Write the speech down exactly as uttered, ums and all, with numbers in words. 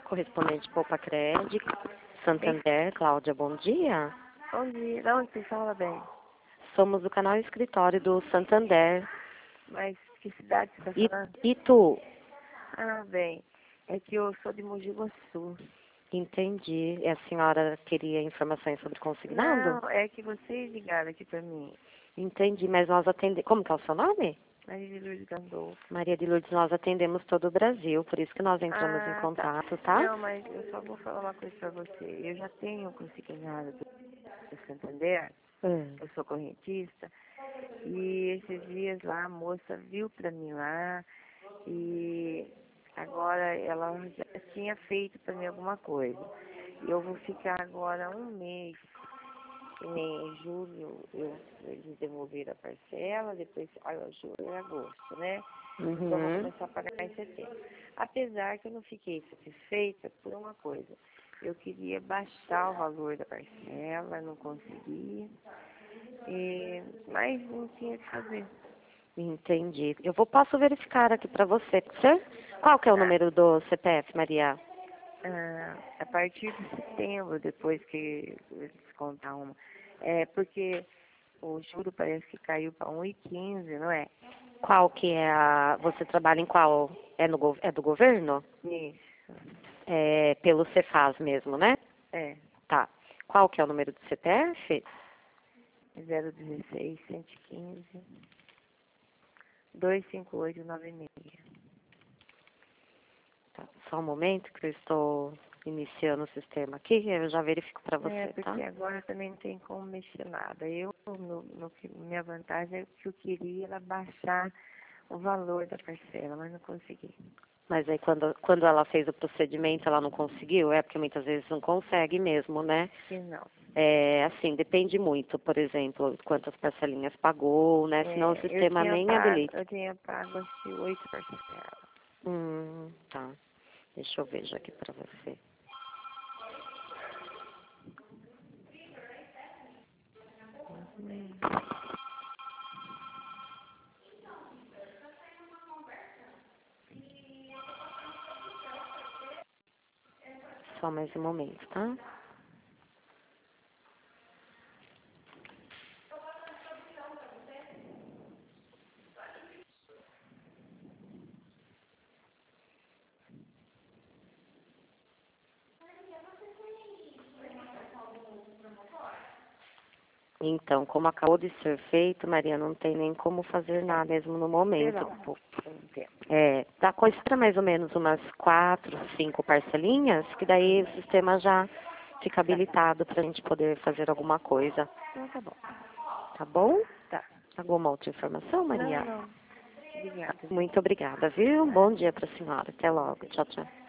correspondente Poupa Crédito, Santander. Cláudia, bom dia. Bom dia. De onde você fala, bem? Somos do canal escritório do Santander. Mas que cidade você está E, falando? e tu? Ah, bem. É que eu sou de Mogi Guaçu. Entendi. E a senhora queria informações sobre consignado? Não, é que vocês ligaram aqui pra mim. Entendi, mas nós atendemos... Como que é o seu nome? Maria de Lourdes Gandolfo. Maria de Lourdes, nós atendemos todo o Brasil, por isso que nós entramos em Ah, contato, tá. tá? Não, mas eu só vou falar uma coisa pra você. Eu já tenho consignado do, do Santander. Hum. Eu sou correntista. E esses dias lá a moça viu pra mim lá. E agora ela já tinha feito pra mim alguma coisa. E eu vou ficar agora um mês. Que nem em julho eu, eles devolveram a parcela, depois ah, julho e agosto, né? Então eu vou Uhum. começar a pagar em setembro. Apesar que eu não fiquei satisfeita por uma coisa. Eu queria baixar o valor da parcela, não consegui. E, mas não tinha o que fazer. Entendi. Eu vou, posso verificar aqui para você, pode ser? Qual que é o Tá. número do C P F, Maria? Ah, a partir de setembro, depois que eles descontar uma. É porque o juro parece que caiu para um e quinze, não é? Qual que é a... Você trabalha em qual? É, no, gov- é do governo? Isso. É pelo Cefaz mesmo, né? É. Tá. Qual que é o número do C P F? zero dezesseis, cento e quinze, dois cinco oito nove seis. Tá. Só um momento que eu estou iniciando o sistema aqui, eu já verifico para É, você, tá? porque agora também não tem como mexer nada. Eu, no, no, que- minha vantagem é que eu queria era baixar o valor da parcela, mas não consegui. Mas aí quando, quando ela fez o procedimento, ela não conseguiu? É porque muitas vezes não consegue mesmo, né? Que não. É, assim, depende muito, por exemplo, quantas parcelinhas pagou, né? Senão o É, eu sistema tinha nem pago, habilita. eu tinha pago acho que oito parcelas. Hum, tá. Deixa eu ver já aqui pra você. Hum. Só mais um momento, tá? Então, como acabou de ser feito, Maria, não tem nem como fazer nada mesmo no momento. Esperar um pouco, um tempo. É, dá considera mais ou menos umas quatro, cinco parcelinhas, que daí o sistema já fica habilitado para a gente poder fazer alguma coisa. Então tá bom. Tá bom? Tá. Alguma outra informação, Maria? Não, não. Obrigada. Muito obrigada, viu? Bom dia para a senhora. Até logo. Tchau, tchau.